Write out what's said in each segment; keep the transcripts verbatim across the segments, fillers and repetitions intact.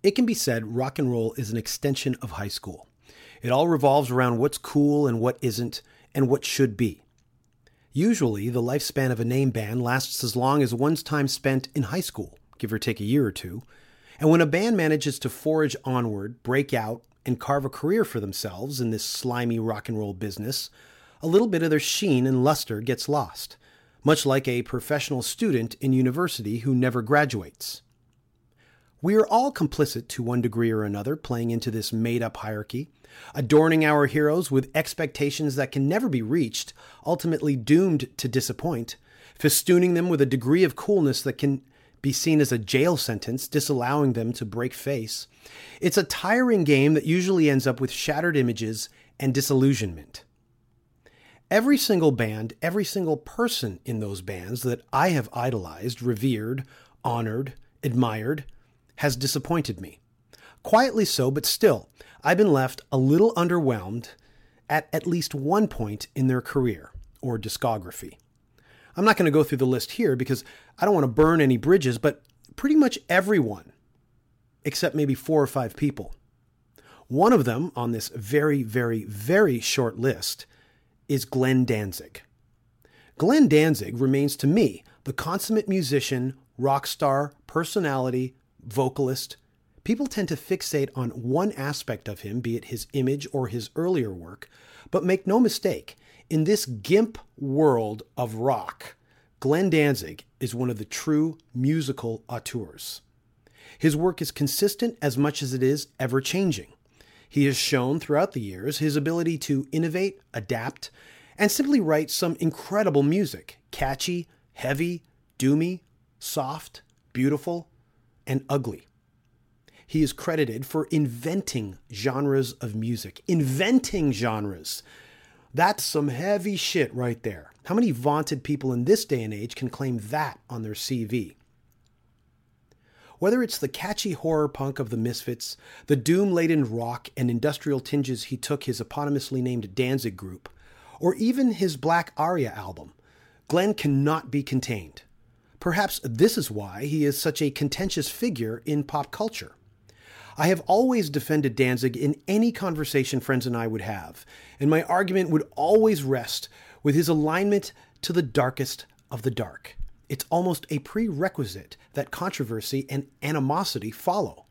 It can be said rock and roll is an extension of high school. It all revolves around what's cool and what isn't, and what should be. Usually, the lifespan of a name band lasts as long as one's time spent in high school, give or take a year or two. And when a band manages to forge onward, break out, and carve a career for themselves in this slimy rock and roll business, a little bit of their sheen and luster gets lost, much like a professional student in university who never graduates. We are all complicit to one degree or another playing into this made-up hierarchy, adorning our heroes with expectations that can never be reached, ultimately doomed to disappoint, festooning them with a degree of coolness that can be seen as a jail sentence, disallowing them to break face. It's a tiring game that usually ends up with shattered images and disillusionment. Every single band, every single person in those bands that I have idolized, revered, honored, admired, has disappointed me. Quietly so, but still, I've been left a little underwhelmed at at least one point in their career or discography. I'm not going to go through the list here because I don't want to burn any bridges, but pretty much everyone, except maybe four or five people. One of them on this very, very, very short list is Glenn Danzig. Glenn Danzig remains to me the consummate musician, rock star, personality, vocalist. People tend to fixate on one aspect of him, be it his image or his earlier work, but make no mistake, in this GIMP world of rock, Glenn Danzig is one of the true musical auteurs. His work is consistent as much as it is ever-changing. He has shown throughout the years his ability to innovate, adapt, and simply write some incredible music, catchy, heavy, doomy, soft, beautiful, and ugly. He is credited for inventing genres of music. Inventing genres. That's some heavy shit right there. How many vaunted people in this day and age can claim that on their C V? Whether it's the catchy horror punk of the Misfits, the doom-laden rock and industrial tinges he took his eponymously named Danzig group, or even his Black Aria album, Glenn cannot be contained. Perhaps this is why he is such a contentious figure in pop culture. I have always defended Danzig in any conversation friends and I would have, and my argument would always rest with his alignment to the darkest of the dark. It's almost a prerequisite that controversy and animosity follow.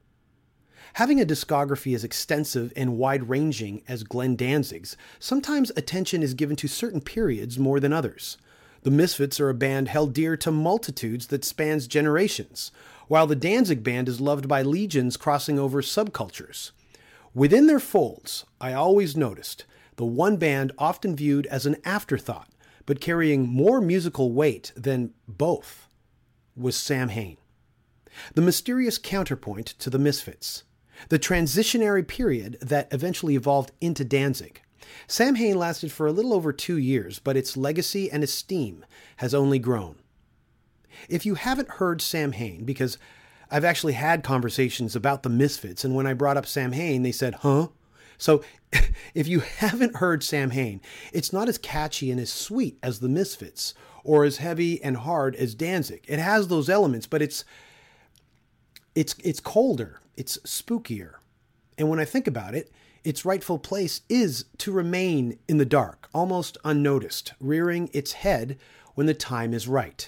Having a discography as extensive and wide-ranging as Glenn Danzig's, sometimes attention is given to certain periods more than others. The Misfits are a band held dear to multitudes that spans generations, while the Danzig band is loved by legions crossing over subcultures. Within their folds, I always noticed the one band often viewed as an afterthought, but carrying more musical weight than both, was Samhain. The mysterious counterpoint to the Misfits. The transitionary period that eventually evolved into Danzig. Samhain lasted for a little over two years, but its legacy and esteem has only grown. If you haven't heard Samhain, because I've actually had conversations about the Misfits, and when I brought up Samhain, they said, huh? So if you haven't heard Samhain, it's not as catchy and as sweet as the Misfits, or as heavy and hard as Danzig. It has those elements, but it's it's it's colder, it's spookier. And when I think about it, its rightful place is to remain in the dark, almost unnoticed, rearing its head when the time is right.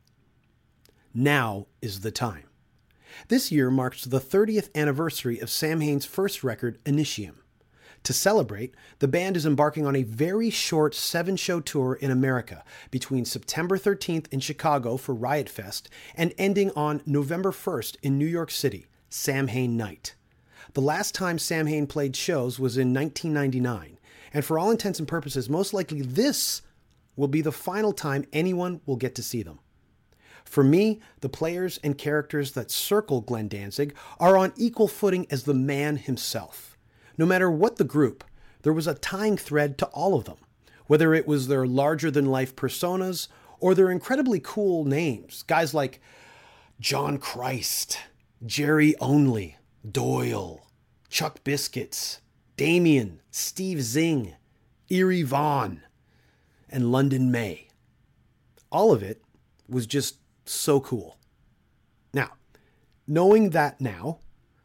Now is the time. This year marks the thirtieth anniversary of Samhain's first record, Initium. To celebrate, the band is embarking on a very short seven-show tour in America between September thirteenth in Chicago for Riot Fest and ending on November first in New York City, Samhain Night. The last time Samhain played shows was in nineteen ninety-nine, and for all intents and purposes, most likely this will be the final time anyone will get to see them. For me, the players and characters that circle Glenn Danzig are on equal footing as the man himself. No matter what the group, there was a tying thread to all of them, whether it was their larger-than-life personas or their incredibly cool names, guys like John Christ, Jerry Only, Doyle, Chuck Biscuits, Damien, Steve Zing, Eerie Vaughn, and London May. All of it was just so cool. Now, knowing that now,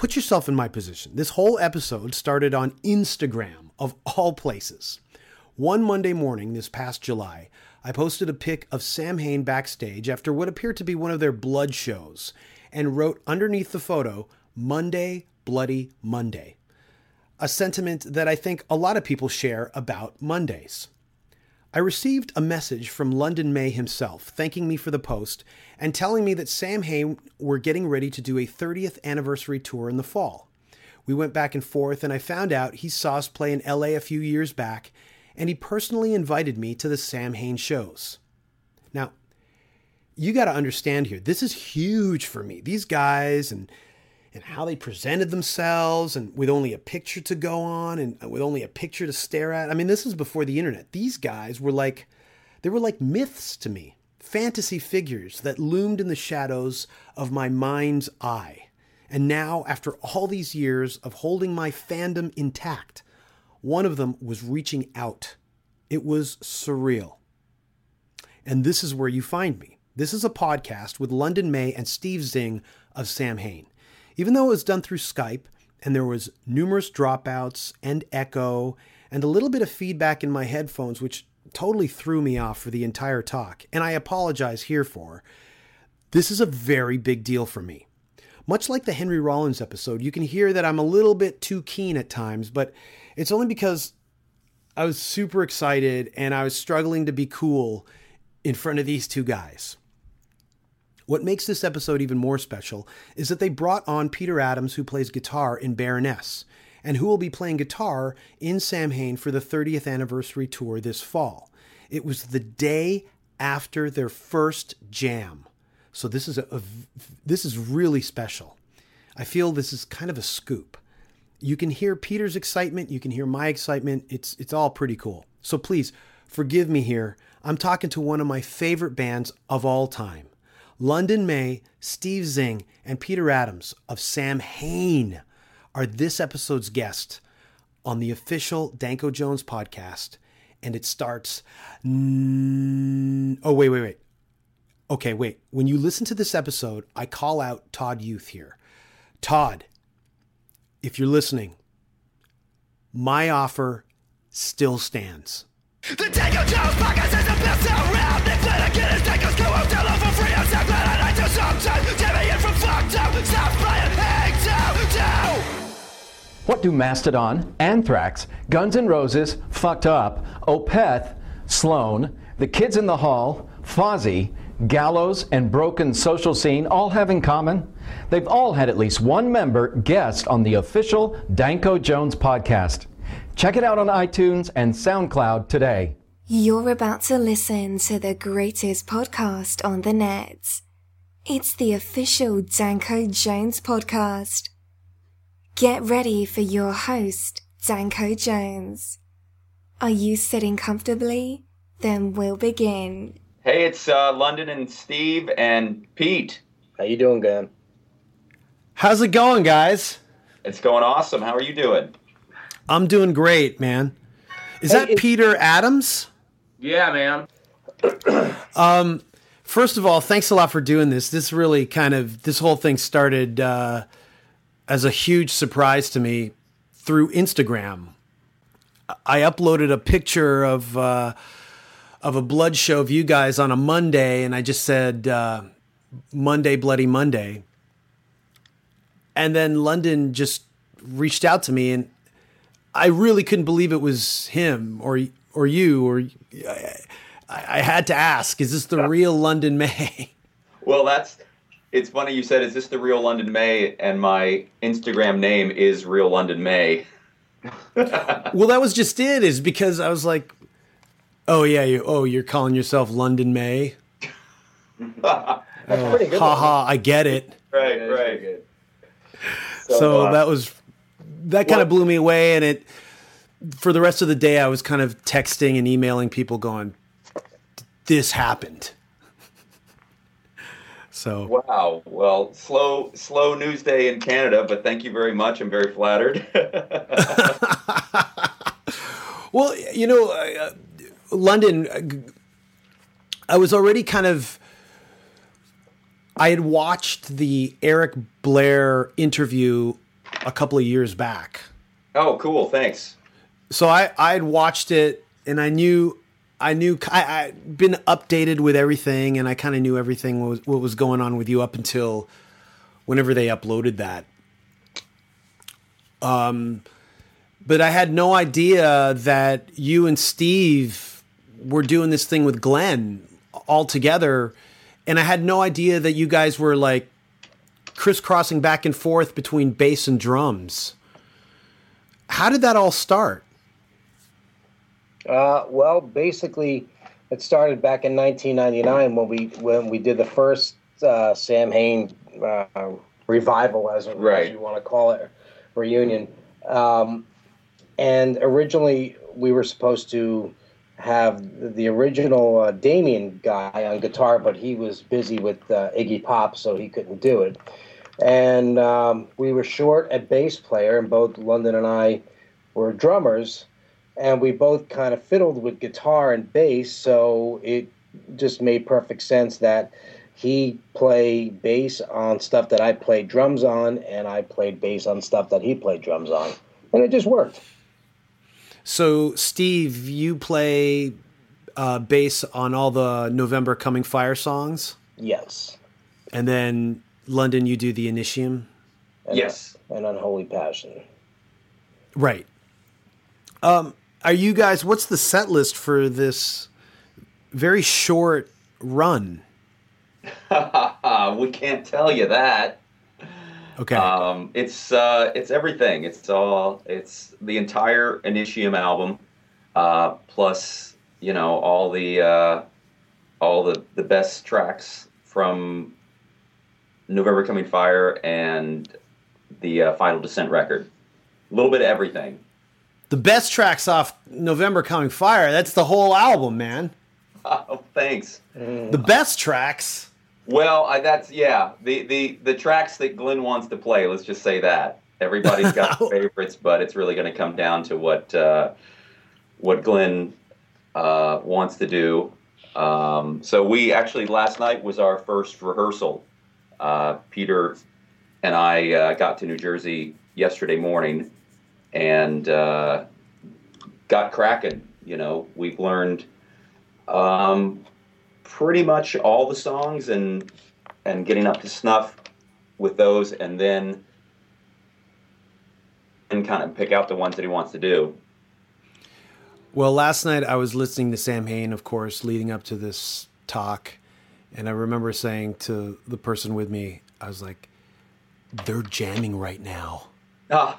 put yourself in my position. This whole episode started on Instagram, of all places. One Monday morning this past July, I posted a pic of Sam Hain backstage after what appeared to be one of their blood shows, and wrote underneath the photo, Monday, Bloody Monday. A sentiment that I think a lot of people share about Mondays. I received a message from London May himself, thanking me for the post and telling me that Sam Hain were getting ready to do a thirtieth anniversary tour in the fall. We went back and forth, and I found out he saw us play in L A a few years back, and he personally invited me to the Sam Hain shows. Now, you got to understand here, this is huge for me. These guys and and how they presented themselves, and with only a picture to go on and with only a picture to stare at. I mean, this is before the internet. These guys were like, they were like myths to me, fantasy figures that loomed in the shadows of my mind's eye. And now, after all these years of holding my fandom intact, one of them was reaching out. It was surreal. And this is where you find me. This is a podcast with London May and Steve Zing of Sam Hain. Even though it was done through Skype, and there was numerous dropouts and echo and a little bit of feedback in my headphones, which totally threw me off for the entire talk, and I apologize here for, this is a very big deal for me. Much like the Henry Rollins episode, you can hear that I'm a little bit too keen at times, but it's only because I was super excited and I was struggling to be cool in front of these two guys. What makes this episode even more special is that they brought on Peter Adams, who plays guitar in Baroness, and who will be playing guitar in Sam Hain for the thirtieth anniversary tour this fall. It was the day after their first jam. So this is a, a this is really special. I feel this is kind of a scoop. You can hear Peter's excitement, you can hear my excitement. It's it's all pretty cool. So please forgive me here. I'm talking to one of my favorite bands of all time. London May, Steve Zing, and Peter Adams of Sam Hain are this episode's guest on the official Danko Jones podcast. And it starts... Mm, oh, wait, wait, wait. Okay, wait. When you listen to this episode, I call out Todd Youth here. Todd, if you're listening, my offer still stands. The Danko Jones podcast is the best around. Nick Flanagan is Danko's co-host. Hello for free. I'm so glad I do sometimes. Jamie in from fucked up. Stop playing. Hang down, down. What do Mastodon, Anthrax, Guns N' Roses, Fucked Up, Opeth, Sloan, The Kids in the Hall, Fozzy, Gallows, and Broken Social Scene all have in common? They've all had at least one member guest on the official Danko Jones podcast. Check it out on iTunes and SoundCloud today. You're about to listen to the greatest podcast on the net. It's the official Danko Jones podcast. Get ready for your host, Danko Jones. Are you sitting comfortably? Then we'll begin. Hey, it's uh, London and Steve and Pete. How you doing, Gan? How's it going, guys? It's going awesome. How are you doing? I'm doing great, man. Is Hey, that it- Peter Adams? Yeah, man. Um, first of all, thanks a lot for doing this. This really kind of, this whole thing started uh, as a huge surprise to me through Instagram. I uploaded a picture of uh, of a blood show of you guys on a Monday, and I just said, uh, Monday, Bloody Monday. And then London just reached out to me, and I really couldn't believe it was him or or you or I, I had to ask, is this the real London May? Well, that's, it's funny you said, is this the real London May? And my Instagram name is Real London May. Well, that was just it, is because I was like, oh yeah, you, oh, you're calling yourself London May? That's Oh, pretty good. ha ha, I get it. Right, Yeah, that's right. pretty good. So uh, that was, that kind of blew me away, and it, for the rest of the day, I was kind of texting and emailing people going, this happened. So, Wow. Well, slow, slow news day in Canada, but thank you very much. I'm very flattered. well, you know, uh, London, uh, I was already kind of, I had watched the Eric Blair interview a couple of years back. Oh, cool. Thanks. So I I'd watched it, and I knew I knew I, I'd been updated with everything, and I kind of knew everything what was, what was going on with you up until whenever they uploaded that. Um, but I had no idea that you and Steve were doing this thing with Glenn all together, and I had no idea that you guys were like crisscrossing back and forth between bass and drums. How did that all start? Uh, well, basically, it started back in nineteen ninety-nine when we when we did the first uh, Sam Hain uh, revival, as, Right. as you want to call it, reunion. Um, and originally, we were supposed to have the original uh, Damien guy on guitar, but he was busy with uh, Iggy Pop, so he couldn't do it. And um, we were short a bass player, and both London and I were drummers, and we both kind of fiddled with guitar and bass, so it just made perfect sense that he played bass on stuff that I played drums on, and I played bass on stuff that he played drums on. And it just worked. So, Steve, you play uh, bass on all the November Coming Fire songs? Yes. And then, London, you do the Initium? And, Yes. And Unholy Passion. Right. Um, are you guys, what's the set list for this very short run? We can't tell you that. Okay. Um, it's uh, it's everything. It's all. It's the entire Initium album, uh, plus you know all the uh, all the, the best tracks from November Coming Fire and the uh, Final Descent record. A little bit of everything. The best tracks off November Coming Fire, that's the whole album, man. Oh, thanks. The best tracks. Well, I, that's yeah. The, the the tracks that Glenn wants to play. Let's just say that everybody's got favorites, but it's really going to come down to what uh, what Glenn uh, wants to do. Um, so we actually last night was our first rehearsal. Uh, Peter and I uh, got to New Jersey yesterday morning and uh, got cracking. You know, we've learned. Um, pretty much all the songs and and getting up to snuff with those, and then and kind of pick out the ones that he wants to do. Well, last night I was listening to Sam Hain, of course, leading up to this talk, and I remember saying to the person with me, I was like, they're jamming right now. Ah.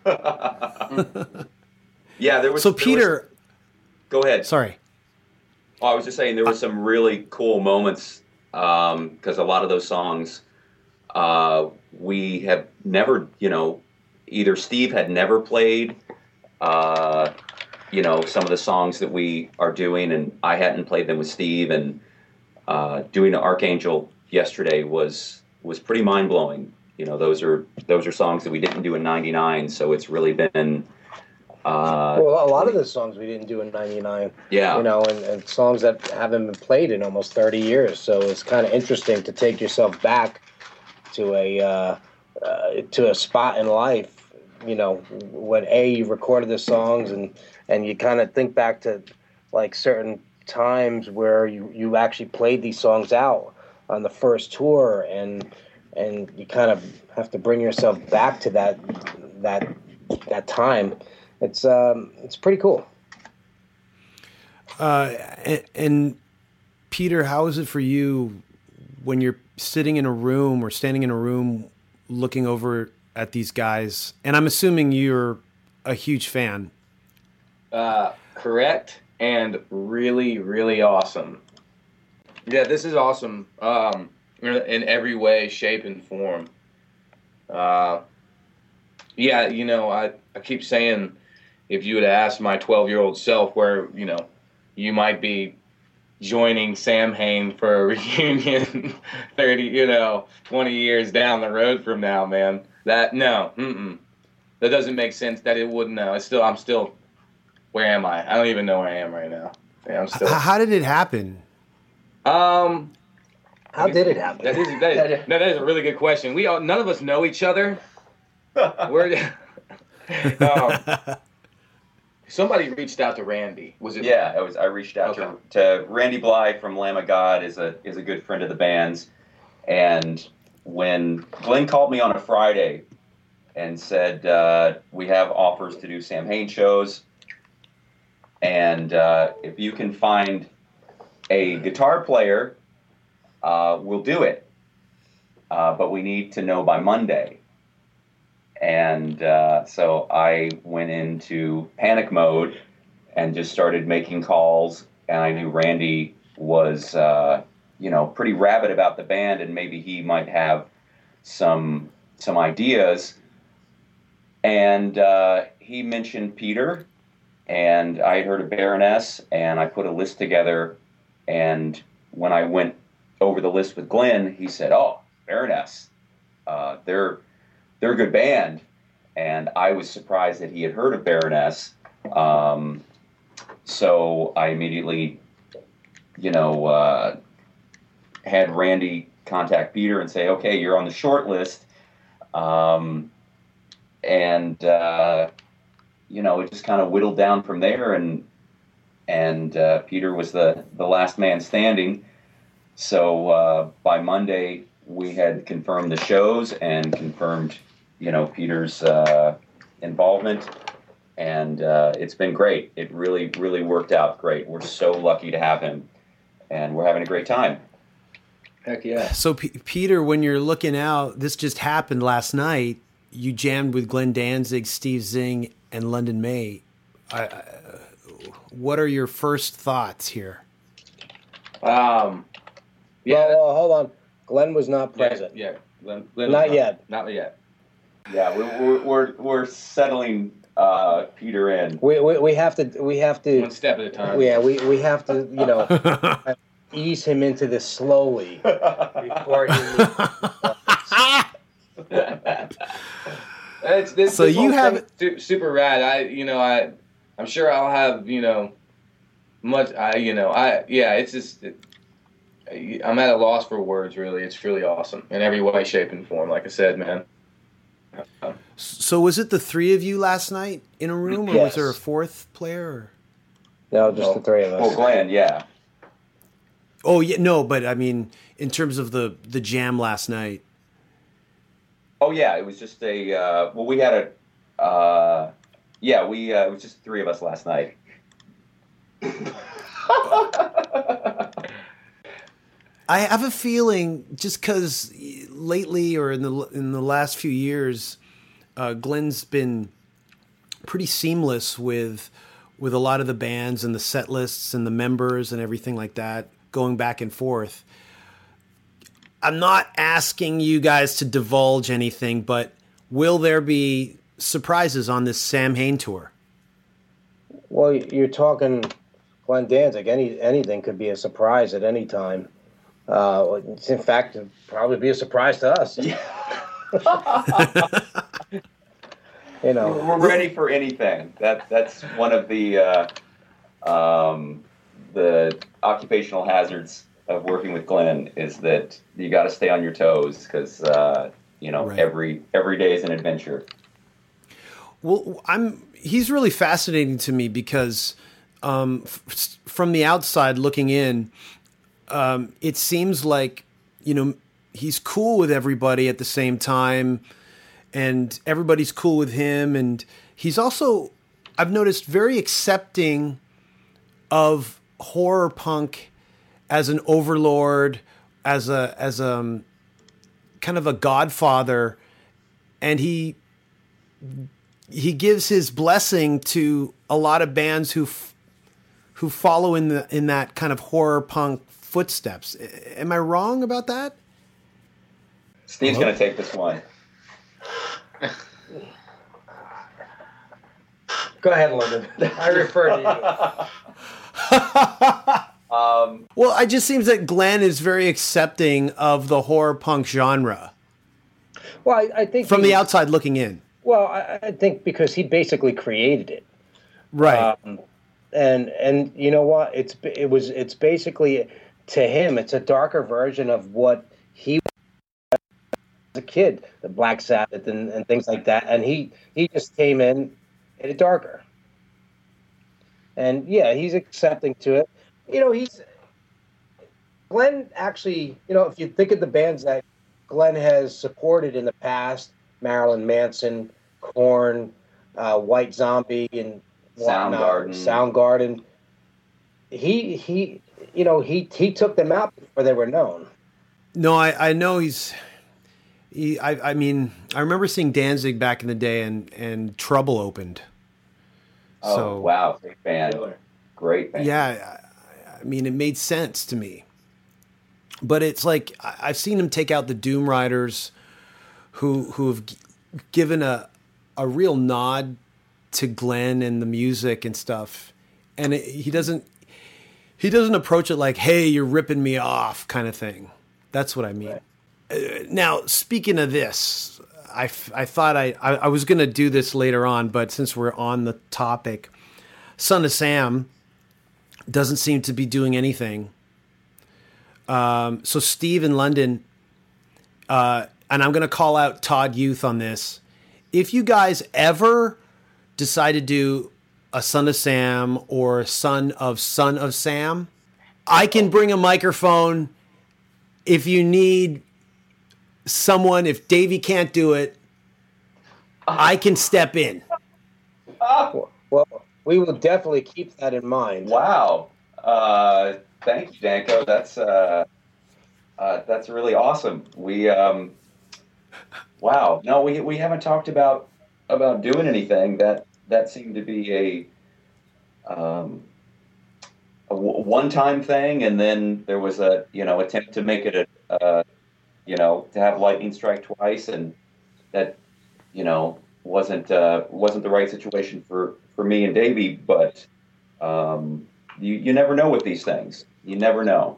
Yeah, there was. So there Peter, was, go ahead. Sorry. Oh, I was just saying there were some really cool moments because um, a lot of those songs uh, we have never, you know, either Steve had never played, uh, you know, some of the songs that we are doing, and I hadn't played them with Steve. And uh, doing the Archangel yesterday was was pretty mind blowing. You know, those are those are songs that we didn't do in ninety-nine, so it's really been. Uh, Well, a lot of the songs we didn't do in ninety-nine. Yeah. You know, and, and songs that haven't been played in almost thirty years. So it's kind of interesting to take yourself back to a uh, uh, to a spot in life, you know, when A, you recorded the songs, and, and you kind of think back to like certain times where you, you actually played these songs out on the first tour, and and you kind of have to bring yourself back to that that that time. It's um, it's pretty cool. Uh, and, and Peter, how is it for you when you're sitting in a room or standing in a room looking over at these guys? And I'm assuming you're a huge fan. Uh, correct, and really, really awesome. Yeah, this is awesome um, in every way, shape, and form. Uh, yeah, you know, I, I keep saying, if you would ask my twelve-year-old self where, you know, you might be joining Sam Hain for a reunion thirty, you know, twenty years down the road from now, man, that, no, mm-mm. That doesn't make sense. That it wouldn't, no. It's still, I'm still, where am I? I don't even know where I am right now. Yeah, I'm still. H- how did it happen? Um, How did it happen? That is, that is, no, that is a really good question. We all, none of us know each other. Where? um, somebody reached out to Randy. Was it? Yeah, I was. I reached out Okay. to, to Randy Bly from Lamb of God. is a is a good friend of the band's, and when Glenn called me on a Friday and said uh, we have offers to do Sam Hain shows, and uh, if you can find a guitar player, uh, we'll do it, uh, but we need to know by Monday. And uh, so I went into panic mode and just started making calls. And I knew Randy was, uh, you know, pretty rabid about the band, and maybe he might have some some ideas. And uh, he mentioned Peter, and I had heard of Baroness, and I put a list together. And when I went over the list with Glenn, he said, "Oh, Baroness, uh, they're." They're a good band," and I was surprised that he had heard of Baroness. Um, so I immediately, you know, uh, had Randy contact Peter and say, "Okay, you're on the short list," um, and uh, you know, it just kind of whittled down from there. And and uh, Peter was the the last man standing. So uh, by Monday, we had confirmed the shows and confirmed, you know, Peter's uh, involvement, and uh, it's been great. It really, really worked out great. We're so lucky to have him, and we're having a great time. Heck yeah. So, P- Peter, when you're looking out, this just happened last night. You jammed with Glenn Danzig, Steve Zing, and London May. I, I, what are your first thoughts here? Um, yeah. Well, well, hold on. Glenn was not present. Yeah. yeah. Glenn, Glenn Not was yet. Not yet. Yeah, we're we're we're, we're settling uh, Peter in. We, we we have to we have to One step at a time. yeah we, we have to you know ease him into this slowly before he. It's, this, So this you whole have- thing's su- super rad. I, you know, I, I'm sure I'll have, you know, much. I, you know, I, yeah. It's just, it, I'm at a loss for words. Really, it's really awesome in every way, shape, and form. Like I said, man. So was it the three of you last night in a room, or was Yes. there a fourth player? Or? No, just the three of us. Well, Glenn, yeah. Oh yeah, no, but I mean, in terms of the the jam last night. Oh yeah, it was just a. Uh, well, we had a. Uh, yeah, we. Uh, it was just three of us last night. I have a feeling, just because lately or in the in the last few years, uh, Glenn's been pretty seamless with with a lot of the bands and the set lists and the members and everything like that, going back and forth. I'm not asking you guys to divulge anything, but will there be surprises on this Sam Hain tour? Well, you're talking Glenn Danzig. Any anything could be a surprise at any time. Uh, it's in fact, it'd probably be a surprise to us. Yeah. You know, We're ready for anything. That that's one of the uh, um, the occupational hazards of working with Glenn, is that you got to stay on your toes, because uh, you know Right. every every day is an adventure. Well, I'm. He's really fascinating to me because, um, f- from the outside looking in, um, it seems like, you know, he's cool with everybody at the same time, and everybody's cool with him, and he's also, I've noticed, very accepting of horror punk as an overlord, as a as a um, kind of a godfather, and he. He gives his blessing to a lot of bands who f- who follow in the in that kind of horror punk footsteps. Am I wrong about that? Steve's going to take this one. go ahead, London. I refer to you. Um, Well, it just seems that Glenn is very accepting of the horror punk genre Well, I, I think from he- the outside looking in. Well, I, I think because he basically created it. Right. Um, and and you know what? It's it was it's basically, to him, it's a darker version of what he a kid, the Black Sabbath and, and things like that. And he, he just came in, made it darker. And yeah, he's accepting to it. You know, he's Glenn actually, you know, if you think of the bands that Glenn has supported in the past, Marilyn Manson, Korn, uh, White Zombie, and whatnot, Soundgarden. Soundgarden. He he, you know, he he took them out before they were known. No, I, I know he's. He, I I mean, I remember seeing Danzig back in the day, and, and Trouble opened. Oh So, wow, great band, great band. Yeah, I, I mean, it made sense to me. But it's like I- I've seen him take out the Doom Riders, who who have g- given a a real nod to Glenn and the music and stuff, and it, he doesn't he doesn't approach it like, "Hey, you're ripping me off," kind of thing. That's what I mean. Uh, now, speaking of this, I, f- I thought I I, I was going to do this later on, but since we're on the topic, Son of Sam doesn't seem to be doing anything. Um, so Steve in London, uh, and I'm going to call out Todd Youth on this. If you guys ever decide to do a Son of Sam or Son of Son of Sam, I can bring a microphone. If you need someone, if Davey can't do it, I can step in. Well, we will definitely keep that in mind. Wow. Uh, thank you, Danko. That's uh, uh, that's really awesome. We um, wow. No, we we haven't talked about about doing anything. That that seemed to be a um, a w- one-time thing, and then there was a you know attempt to make it a uh, you know to have lightning strike twice, and that you know wasn't uh, wasn't the right situation for for me and Davey, but. Um, You you never know with these things. You never know.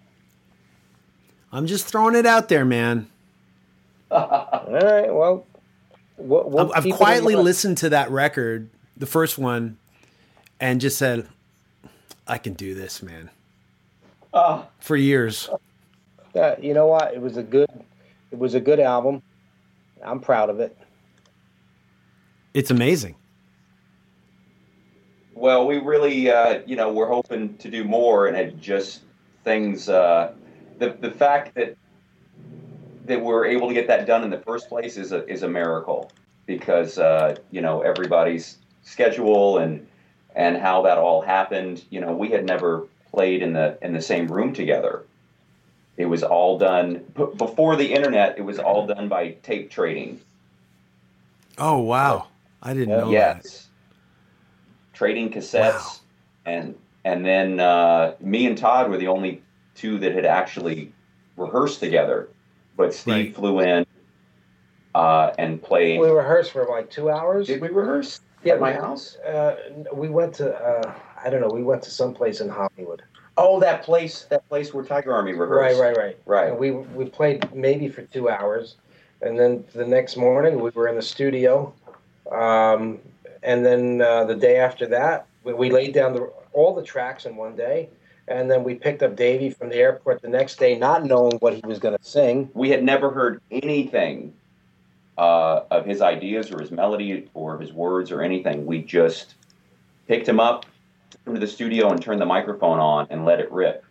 I'm just throwing it out there, man. All right. Well, we'll, we'll I've keep it in quietly mind. listened to that record, the first one, and just said, I can do this, man. Ah. For years. Uh, you know what? It was a good. It was a good album. I'm proud of it. It's amazing. Well, we really, uh, you know, we're hoping to do more, and it just things. Uh, the the fact that that we're able to get that done in the first place is a is a miracle, because uh, you know everybody's schedule and and how that all happened. You know, we had never played in the in the same room together. It was all done b- before the internet. It was all done by tape trading. Oh, wow. I didn't know that. Yes. Trading cassettes, Wow. and and then uh, me and Todd were the only two that had actually rehearsed together. But Steve Right. flew in uh, and played. We rehearsed for like two hours. Did we rehearse Yeah, at my we- house? Uh, we went to. Uh, I don't know. We went to some place in Hollywood. Oh, that place, that place where Tiger Army Right, rehearsed. right, right. Right. And we we played maybe for two hours, and then the next morning we were in the studio, um, and then uh, the day after that we, we laid down the, all the tracks in one day, and then we picked up Davey from the airport the next day, not knowing what he was going to sing. We had never heard anything uh, of his ideas or his melody or his words or anything. We just picked him up, took him to the studio, and turned the microphone on and let it rip.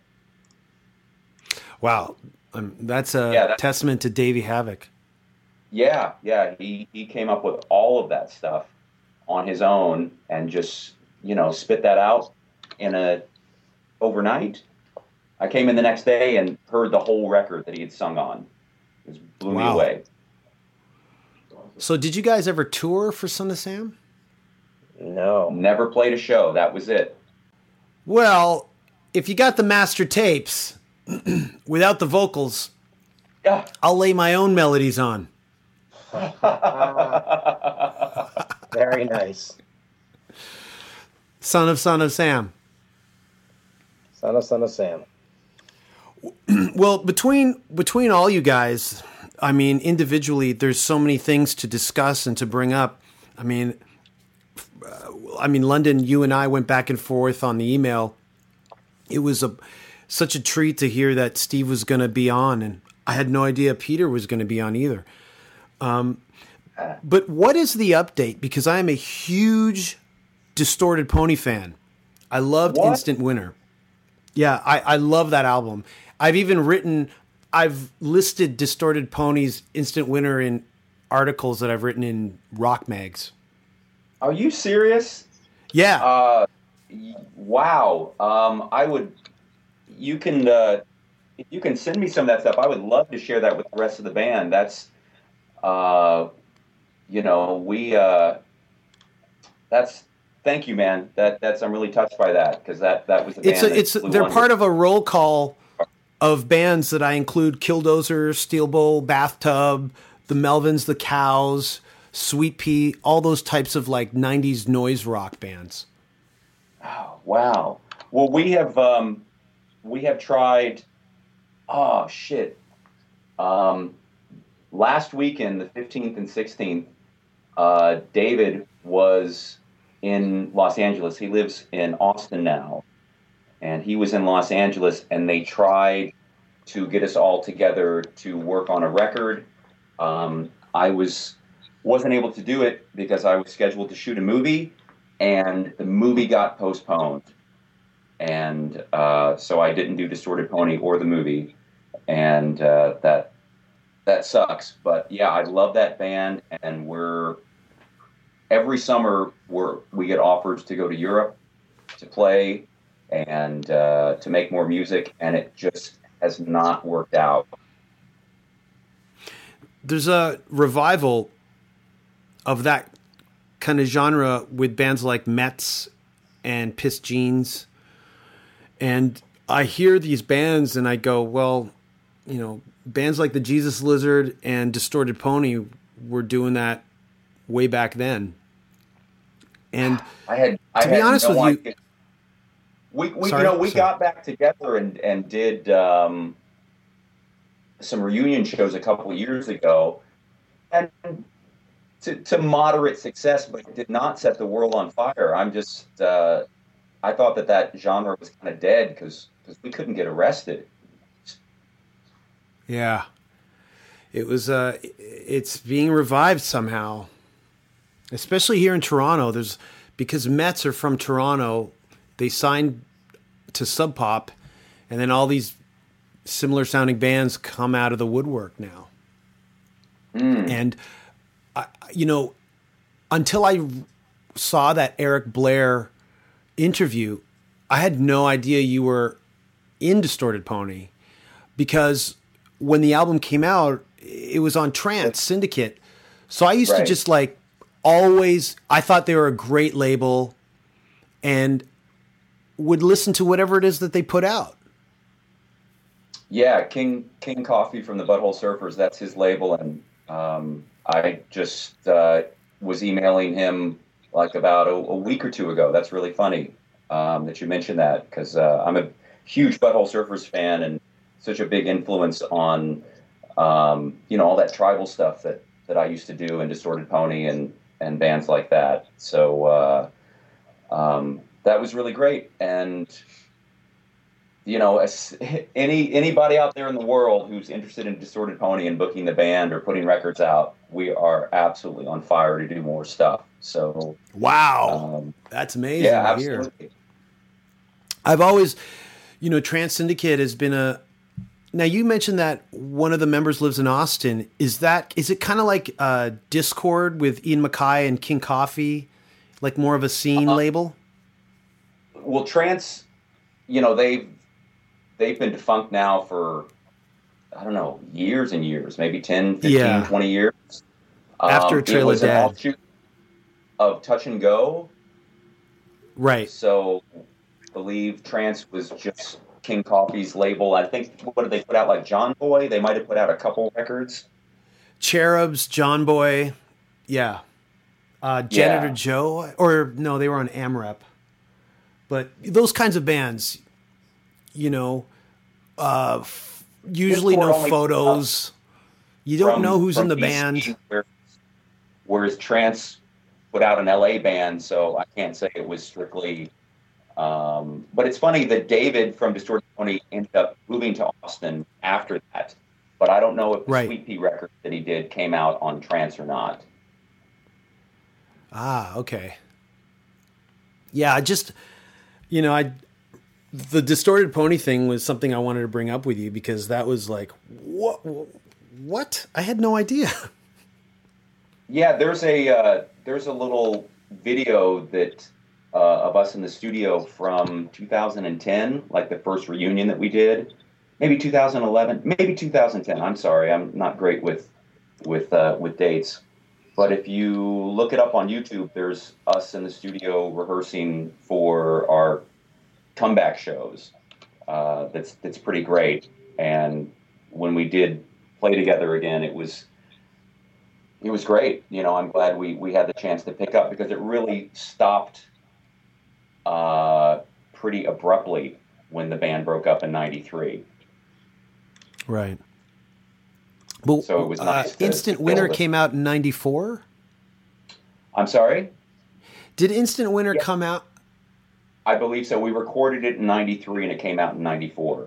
Wow. Um, that's a Yeah, that- testament to Davey Havoc. Yeah, yeah, he, he came up with all of that stuff on his own and just, you know, spit that out in a overnight. I came in the next day and heard the whole record that he had sung on. It just blew me Wow. away. So did you guys ever tour for Son of Sam? No. Never played a show. That was it. Well, if you got the master tapes without the vocals, Yeah. I'll lay my own melodies on. Very nice. Son of Son of Sam. Son of Son of Sam. Well, between between all you guys, I mean, individually, there's so many things to discuss and to bring up. I mean, uh, I mean, London, you and I went back and forth on the email. It was a such a treat to hear that Steve was going to be on, and I had no idea Peter was going to be on either. Um, but what is the update? Because I am a huge Distorted Pony fan. I loved What? Instant Winter. Yeah, I, I love that album. I've even written, I've listed Distorted Pony's Instant Winter in articles that I've written in rock mags. Are you serious? Yeah. Uh, y- wow. Um, I would. You can. Uh, if you can send me some of that stuff, I would love to share that with the rest of the band. That's. Uh, you know, we. Uh, that's. Thank you, man. That that's. I'm really touched by that because that that was. The it's band a, it's they're part of a roll call of bands that I include: Killdozer, Steel Bowl, Bathtub, the Melvins, the Cows, Sweet Pea, all those types of like nineties noise rock bands. Oh, wow. Well, we have um, we have tried. Oh shit. Um, last weekend, the fifteenth and sixteenth, uh, David was in Los Angeles. He lives in Austin now, and he was in Los Angeles, and they tried to get us all together to work on a record. Um, I was wasn't able to do it because I was scheduled to shoot a movie, and the movie got postponed, and uh, so I didn't do Distorted Pony or the movie, and uh, that that sucks. But yeah, I love that band, and we're every summer we're we get offers to go to Europe to play and uh, to make more music, and it just has not worked out. There's a revival of that kind of genre with bands like Mets and Piss Jeans. And I hear these bands and I go, well, you know, bands like the Jesus Lizard and Distorted Pony were doing that way back then. And I had, I to be had honest no with you, idea. we, we Sorry, you know, we sorry. got back together and, and did um, some reunion shows a couple of years ago, and to, to moderate success, but it did not set the world on fire. I'm just, uh, I thought that that genre was kind of dead because we couldn't get arrested. yeah, it was, uh, it's being revived somehow, especially here in Toronto. There's, because Mets are from Toronto, they signed to Sub Pop, and then all these similar sounding bands come out of the woodwork now. Mm. And, I, you know, until I saw that Eric Blair interview, I had no idea you were in Distorted Pony, because when the album came out, it was on Trance Syndicate. So I used Right. to just like always, I thought they were a great label and would listen to whatever it is that they put out. Yeah, King King Coffee from the Butthole Surfers, that's his label, and um, I just uh, was emailing him like about a, a week or two ago. That's really funny um, that you mentioned that, because uh, I'm a huge Butthole Surfers fan and such a big influence on um, you know all that tribal stuff that, that I used to do in Distorted Pony and, and bands like that. So uh, um, that was really great, and you know, as any anybody out there in the world who's interested in Distorted Pony and booking the band or putting records out, we are absolutely on fire to do more stuff. So Wow. um, That's amazing yeah, to hear. absolutely. I've always, you know, Trance Syndicate has been a. Now you mentioned that one of the members lives in Austin. Is that is it kind of like uh, Discord with Ian Mackay and King Coffee, like more of a scene Uh-huh. label? Well, Trance, you know, they've they've been defunct now for I don't know years and years, maybe ten, fifteen, Yeah. twenty years. After Um, Trail it was of an Dead. offshoot of Touch and Go. Right. So I believe Trance was just King Coffee's label. I think, what did they put out, like John Boy? They might have put out a couple records. Cherubs, John Boy, yeah. Uh, Janitor Yeah. Joe, or no, they were on AMREP. But those kinds of bands, you know, uh, f- usually Discord no only- photos. You don't From- know who's from in the B C, band. where- Whereas Trance put out an L A band, so I can't say it was strictly. Um, but it's funny that David from Distorted Pony ended up moving to Austin after that. but I don't know if the Right. Sweet Pea record that he did came out on trance or not. Ah, okay. Yeah, I just, you know, I the Distorted Pony thing was something I wanted to bring up with you because that was like, what? What? I had no idea. Yeah, there's a uh, there's a little video that uh, of us in the studio from two thousand ten, like the first reunion that we did, maybe two thousand eleven, maybe two thousand ten. I'm sorry, I'm not great with with uh, with dates. But if you look it up on YouTube, there's us in the studio rehearsing for our comeback shows. Uh, that's that's pretty great. And when we did play together again, it was it was great. You know, I'm glad we we had the chance to pick up because it really stopped uh, pretty abruptly when the band broke up in ninety-three. Right. Well, So it was nice uh, to- Instant to Winter build it. came out in ninety-four. I'm sorry? Did Instant Winter Yeah. come out? I believe so. We recorded it in ninety-three and it came out in ninety-four.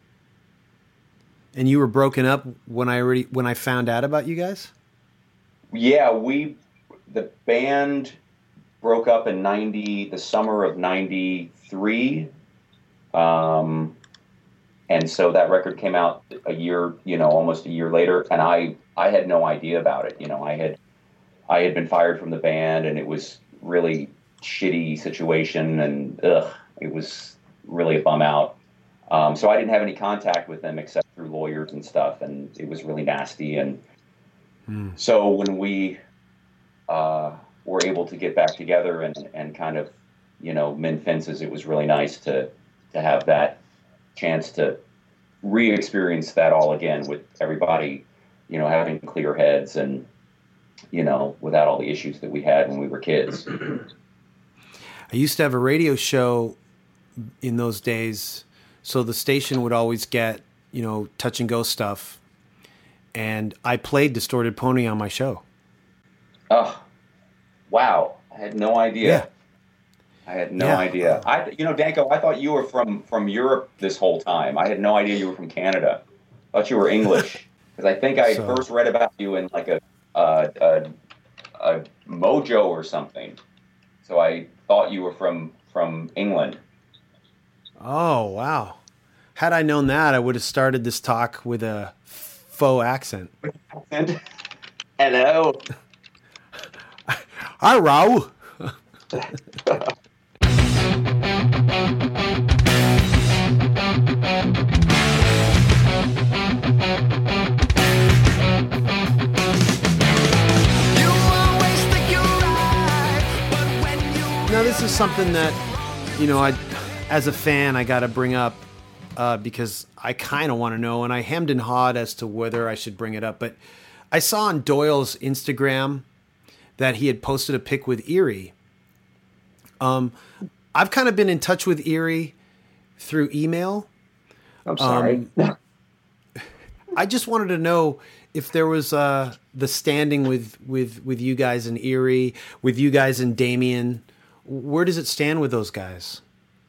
And you were broken up when I already when I found out about you guys? Yeah, we the band broke up in ninety, the summer of ninety-three, um, and so that record came out a year, you know, almost a year later, and I I had no idea about it. You know, I had I had been fired from the band, and it was really shitty situation, and ugh, it was really a bum out. Um, so I didn't have any contact with them except through lawyers and stuff, and it was really nasty. And so when we uh, were able to get back together and, and kind of, you know, mend fences, it was really nice to to have that chance to re-experience that all again with everybody, you know, having clear heads and, you know, without all the issues that we had when we were kids. I used to have a radio show in those days, so the station would always get, you know, touch and go stuff, and I played Distorted Pony on my show. Oh, wow! I had no idea. Yeah. I had no Yeah. idea. I, you know, Danko, I thought you were from from Europe this whole time. I had no idea you were from Canada. I thought you were English because I think I So- first read about you in like a, a a a Mojo or something. So I thought you were from from England. Oh, wow. Had I known that, I would have started this talk with a faux accent. And hello. Hi, Raul. You always think you're right, but when you Now, this is something that, you know, I, as a fan, I got to bring up uh, because I kind of want to know, and I hemmed and hawed as to whether I should bring it up. But I saw on Doyle's Instagram that he had posted a pic with Erie. Um, I've kind of been in touch with Erie through email. I'm sorry. I just wanted to know if there was uh, the standing with, with, with you guys in Erie, with you guys and Damien. Where does it stand with those guys?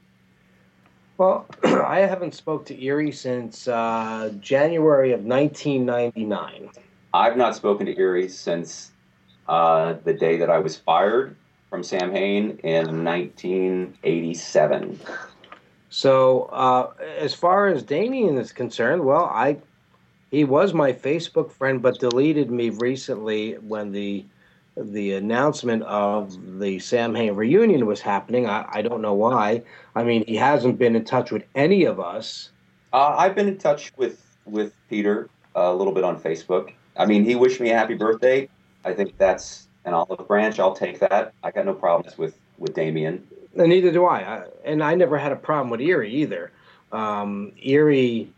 Well, I haven't spoke to Erie since uh, January of nineteen ninety-nine. I've not spoken to Erie since uh, the day that I was fired from Sam Hain in nineteen eighty-seven. So uh, as far as Damien is concerned, well, I he was my Facebook friend, but deleted me recently when the the announcement of the Sam Hain reunion was happening. I, I don't know why. I mean, he hasn't been in touch with any of us. Uh, I've been in touch with, with Peter uh, a little bit on Facebook. I mean, he wished me a happy birthday. I think that's an olive branch. I'll take that. I got no problems with, with Damien. And neither do I. I. And I never had a problem with Erie either. Um, Erie,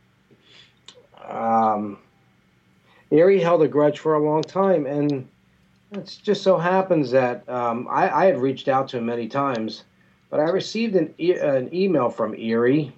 um, Erie held a grudge for a long time, and it just so happens that um, I, I had reached out to him many times, but I received an, e- an email from Erie.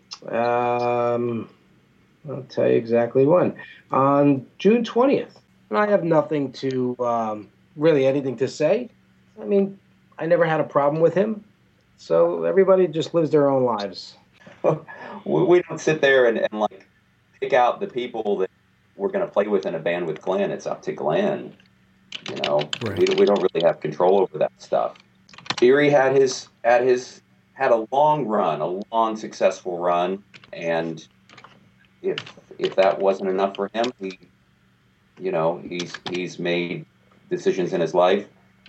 Um, I'll tell you exactly when. On June twentieth. And I have nothing to, um, really anything to say. I mean, I never had a problem with him. So everybody just lives their own lives. we we don't sit there and, and like pick out the people that we're going to play with in a band with Glenn. It's up to Glenn. You know, Right. we, we don't really have control over that stuff. Erie had his had his had a long run, a long successful run, and if if that wasn't enough for him, he, you know, he's he's made decisions in his life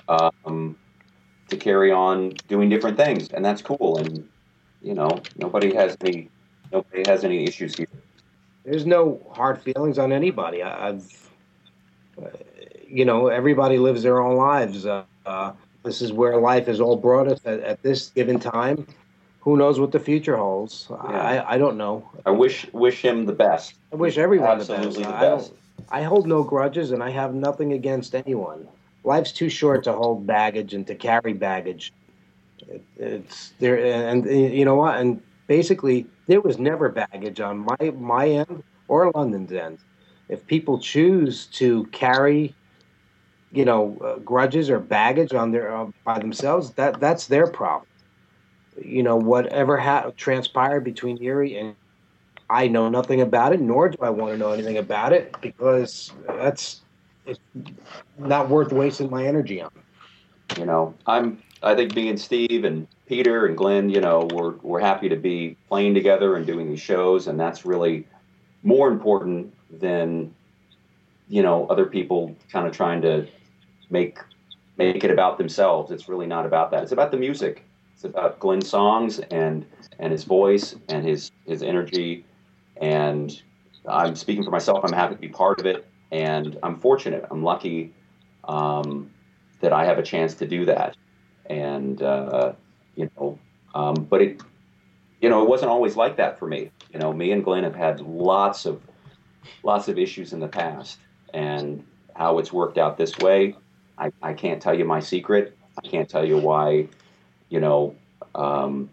um, to carry on doing different things, and that's cool. And you know, nobody has any nobody has any issues here. There's no hard feelings on anybody. I, I've, uh, you know, everybody lives their own lives. Uh, uh, this is where life has all brought us at, at this given time. Who knows what the future holds? Yeah. I, I don't know. I wish wish him the best. I wish everyone Absolutely the best. the I, best. don't, I hold no grudges, and I have nothing against anyone. Life's too short to hold baggage and to carry baggage. It, it's there, and, and you know what? And basically, there was never baggage on my my end or London's end. If people choose to carry, you know, uh, grudges or baggage on their uh, by themselves, that that's their problem. You know, whatever ha- transpired between Erie and I know nothing about it, nor do I want to know anything about it, because that's it's not worth wasting my energy on. You know, I'm. I think me and Steve and Peter and Glenn, you know, we're we're happy to be playing together and doing these shows, and that's really more important than, you know, other people kind of trying to make make it about themselves. It's really not about that. It's about the music. It's about Glenn's songs and and his voice and his his energy. And I'm speaking for myself. I'm happy to be part of it, and I'm fortunate. I'm lucky um, that I have a chance to do that. And uh, you know, um, but it, you know, it wasn't always like that for me. You know, me and Glenn have had lots of lots of issues in the past, and how it's worked out this way, I, I can't tell you my secret. I can't tell you why. You know, um,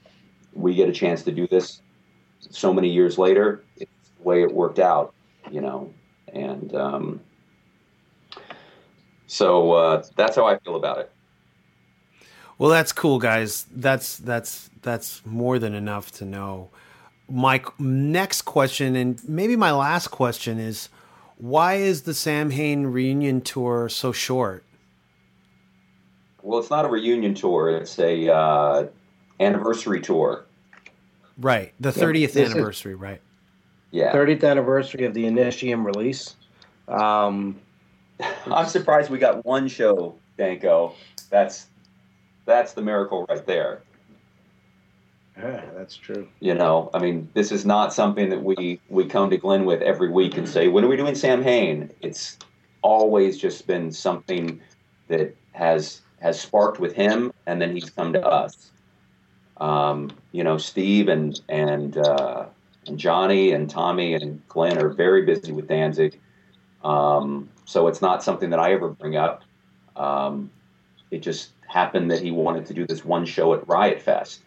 we get a chance to do this so many years later. It's the way it worked out, you know, and um, so uh, that's how I feel about it. Well, that's cool, guys. That's that's that's more than enough to know. My next question, and maybe my last question, is why is the Samhain reunion tour so short? Well, it's not a reunion tour. It's a uh, anniversary tour. Right. The thirtieth this is- anniversary, right? Yeah. thirtieth anniversary of the Initium release. Um, I'm surprised we got one show, Danko. That's that's the miracle right there. yeah, that's true. You know, I mean, this is not something that we, we come to Glenn with every week and say, when are we doing Samhain? It's always just been something that has has sparked with him, and then he's come to us. Um, you know, Steve and and uh, and Johnny and Tommy and Glenn are very busy with Danzig, um, so it's not something that I ever bring up. Um, it just happened that he wanted to do this one show at Riot Fest,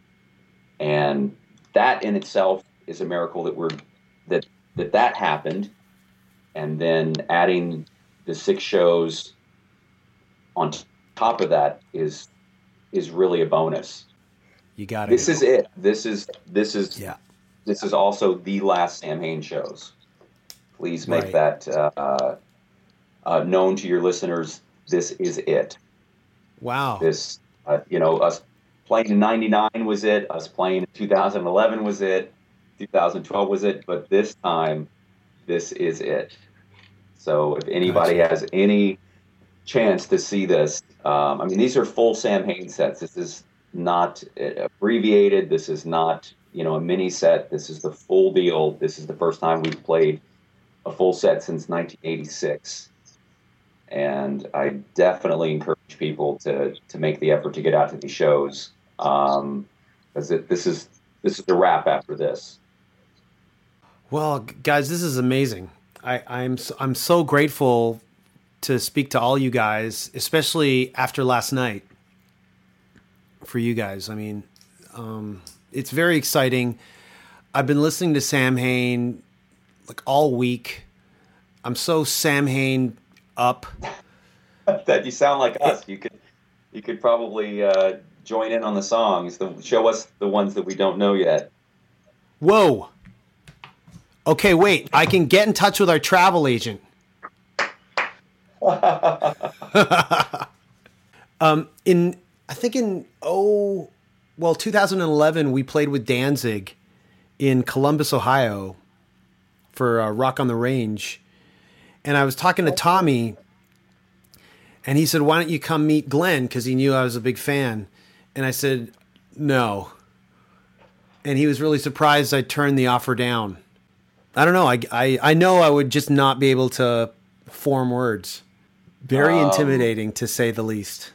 and that in itself is a miracle that we're that that that happened, and then adding the six shows on top of that is is really a bonus. You got it. This is it. This is this is Yeah. this is also the last Samhain shows. Please make Right. that uh, uh, known to your listeners. This is it. Wow. This, uh, you know, us playing in ninety-nine was it. Us playing in two thousand eleven was it. two thousand twelve was it. But this time, this is it. So if anybody Gotcha. has any chance to see this, um, I mean, these are full Samhain sets. This is not uh, abbreviated. This is not, you know, a mini set. This is the full deal. This is the first time we've played a full set since nineteen eighty-six. And I definitely encourage people to to make the effort to get out to these shows, um, because it, this is this is a wrap after this. Well, guys, this is amazing. I, I'm so, I'm so grateful to speak to all you guys, especially after last night. For you guys, I mean, um, it's very exciting. I've been listening to Samhain like all week. I'm so Samhain up. That you sound like us. You could you could probably uh, join in on the songs. The, show us the ones that we don't know yet. Whoa. Okay, wait. I can get in touch with our travel agent. um, in I think in oh well two thousand eleven we played with Danzig in Columbus, Ohio, for uh, Rock on the Range, and I was talking to Tommy, and he said, "Why don't you come meet Glenn?" Because he knew I was a big fan, and I said, "No," and he was really surprised I turned the offer down. I don't know. I, I, I know I would just not be able to form words. Very um, intimidating, to say the least.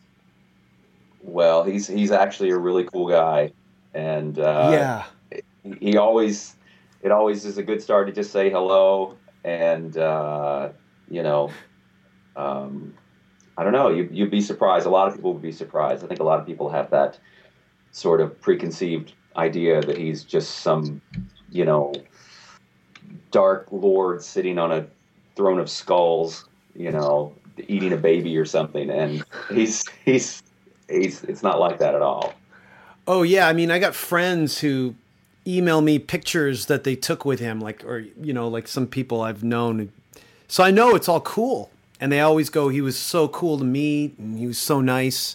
Well, he's he's actually a really cool guy, and uh, yeah, he, he always it always is a good start to just say hello, and uh, you know, um, I don't know. You you'd be surprised. A lot of people would be surprised. I think a lot of people have that sort of preconceived idea that he's just some, you know, dark lord sitting on a throne of skulls, you know, eating a baby or something, and he's he's he's it's not like that at all. Oh yeah, I mean, I got friends who email me pictures that they took with him, like, or you know, like some people I've known, so I know it's all cool, and they always go, "He was so cool to meet, and he was so nice."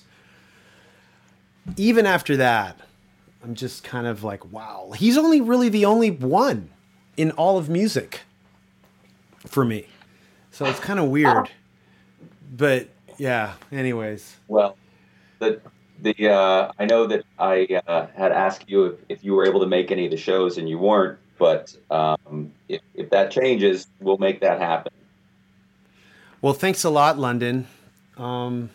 Even after that, I'm just kind of like, wow, he's only really the only one in all of music for me. So it's kind of weird, but yeah, anyways. Well, the, the, uh, I know that I, uh, had asked you if, if you were able to make any of the shows and you weren't, but, um, if, if that changes, we'll make that happen. Well, thanks a lot, London. Um,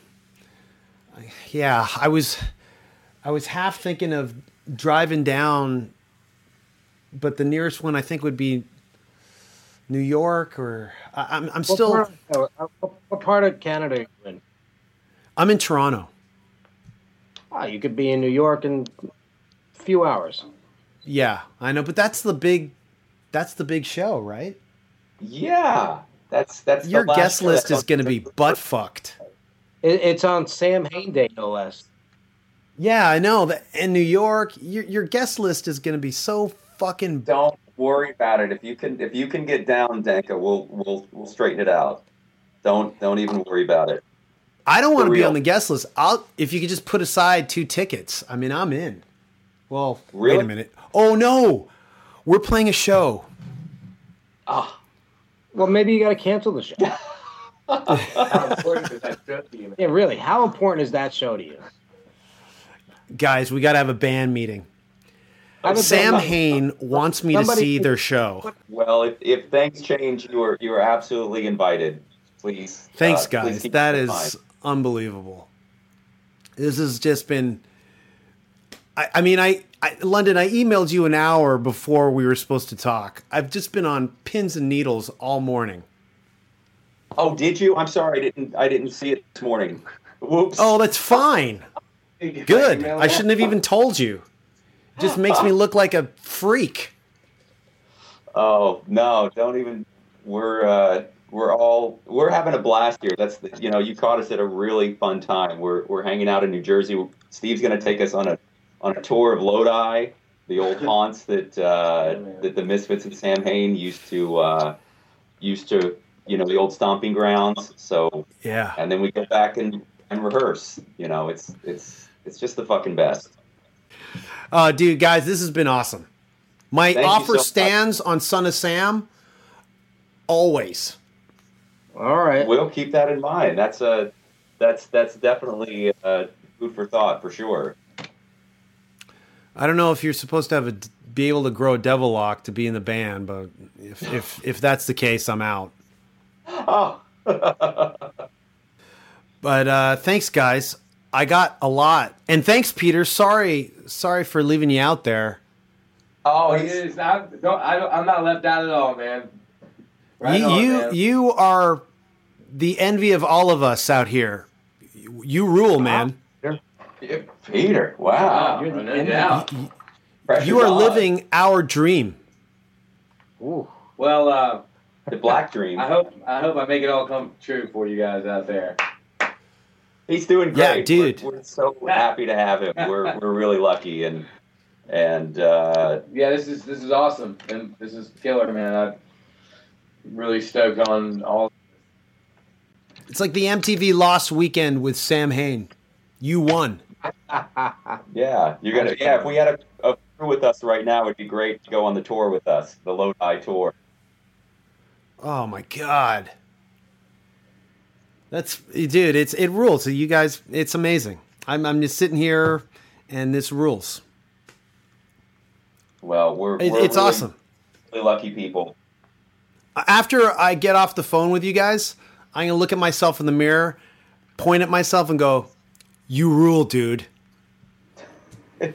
yeah, I was, I was half thinking of driving down, but the nearest one I think would be New York, or I, I'm I'm still. What part, of, uh, what part of Canada are you in? I'm in Toronto. Ah, you could be in New York in a few hours. Yeah, I know, but that's the big, that's the big show, right? Yeah, that's that's your the guest list is going to be the butt fucked. It, it's on Sam Hain Day, no less. Yeah, I know that in New York, your your guest list is going to be so fucking. Don't worry about it. If you can, if you can get down, Danka, we'll we'll we'll straighten it out. Don't don't even worry about it. I don't want to be real. on the guest list. I'll if you could just put aside two tickets. I mean, I'm in. Well, really? Wait a minute. Oh no, we're playing a show. Ah, well, maybe you got to cancel the show. How important is that show to you? Yeah, really. How important is that show to you? Guys, we got to have a band meeting. Sam Hain wants me Somebody, to see their show. Well, if, if things change, you are you are absolutely invited. Please. Thanks, uh, guys. please keep That in is mind. unbelievable. This has just been. I, I mean, I, I London. I emailed you an hour before we were supposed to talk. I've just been on pins and needles all morning. Oh, did you? I'm sorry, I didn't. I didn't see it this morning. Whoops. Oh, that's fine. Good. I shouldn't have even told you. It just makes me look like a freak. Oh no! Don't even. We're uh, we're all we're having a blast here. That's the, you know you caught us at a really fun time. We're we're hanging out in New Jersey. Steve's going to take us on a on a tour of Lodi, the old haunts that uh, that the Misfits and Sam Hain used to uh, used to you know the old stomping grounds. So yeah, and then we go back and, and rehearse. You know, it's it's it's just the fucking best. Uh, dude, guys, this has been awesome. My Thank you offer so stands on Son of Sam. Always. All right. We'll keep that in mind. That's a that's that's definitely uh, food for thought for sure. I don't know if you're supposed to have a be able to grow a devil lock to be in the band, but if if if that's the case, I'm out. Oh. But uh, thanks, guys. I got a lot, and thanks, Peter. Sorry, sorry for leaving you out there. Oh, he is. I don't, I don't, I'm not left out at all, man. Right you on, you, man. you are the envy of all of us out here. You, you rule, man. Yeah, Peter, wow. You're the yeah. Pressure's You are on. living our dream. Ooh. Well, uh, The black dream. I hope I hope I make it all come true for you guys out there. He's doing Yeah, great. dude. We're, we're so happy to have him. We're we're really lucky, and And uh, yeah, this is this is awesome, and this is killer, man. I'm really stoked on all. It's like the M T V Lost weekend with Sam Hain. You won. yeah, you're gonna. Yeah, if we had a, a crew with us right now, it'd be great to go on the tour with us, the Lodi tour. Oh my God. That's dude. It's it rules. So you guys, it's amazing. I'm I'm just sitting here, and this rules. Well, we're, it, we're it's really, awesome. Really lucky people. After I get off the phone with you guys, I'm gonna look at myself in the mirror, point at myself, and go, "You rule, dude." Well,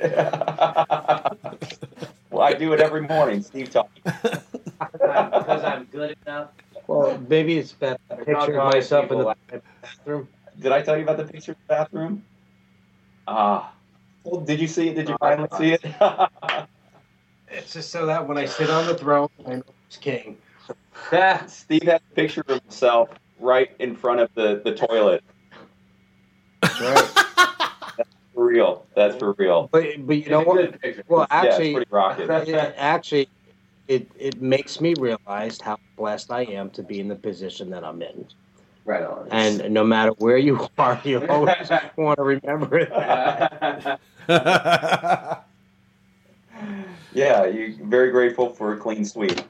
I do it every morning. Steve talking. Because I'm good enough. Well, maybe it's that picture of myself in the bathroom. Did I tell you about the picture of the bathroom? Ah. Uh, well, did you see it? Did you finally see it? It's just so that when I sit on the throne, I know who's king. Steve has a picture of himself right in front of the, the toilet. Right. That's for real. That's for real. But but you know what? Well, actually, yeah, it's pretty rocket. it, actually, it it makes me realize how blessed I am to be in the position that I'm in. Right on. And no matter where you are, you always want to remember that. Yeah, you're very grateful for a clean sweep.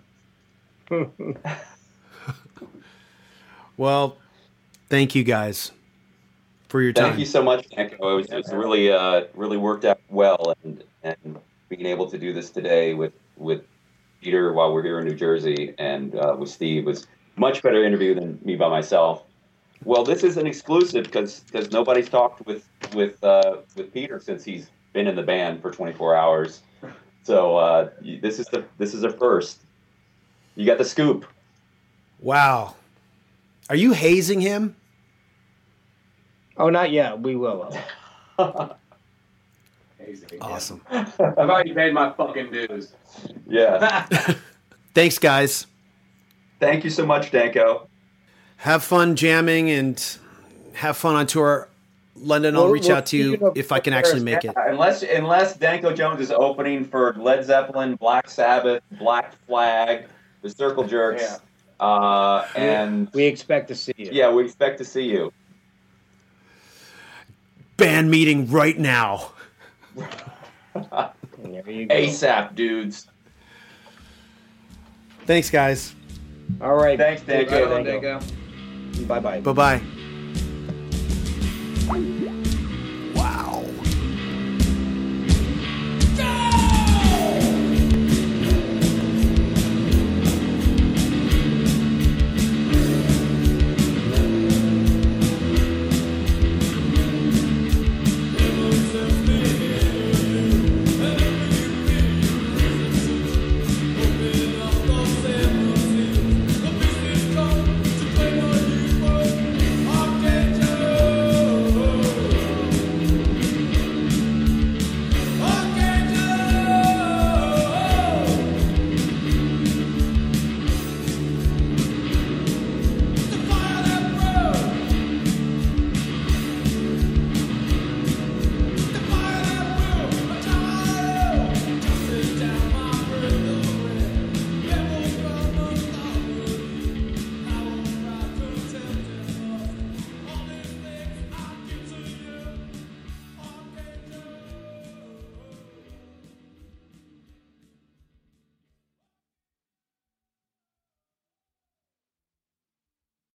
Well, thank you guys for your time. Thank you so much, Danko. It was, it was really, uh, really worked out well, and and being able to do this today with with Peter while we're here in New Jersey, and uh, with Steve was much better interview than me by myself. Well, this is an exclusive because because nobody's talked with with uh, with Peter since he's been in the band for twenty-four hours. So uh, this is the this is a first. You got the scoop. Wow. Are you hazing him? Oh, not yet. We will. Awesome. I've already paid my fucking dues. Yeah. Thanks, guys. Thank you so much, Danko. Have fun jamming and have fun on tour. London, I'll Well, reach well, out to you speaking of if I can actually make it. Unless unless Danko Jones is opening for Led Zeppelin, Black Sabbath, Black Flag, the Circle Jerks, Yeah. uh, and We expect to see you. yeah, we expect to see you. Band meeting right now. There you go. ASAP, dudes. Thanks, guys. All right. Thanks, Danko. Right on, Danko. Bye bye. Bye-bye.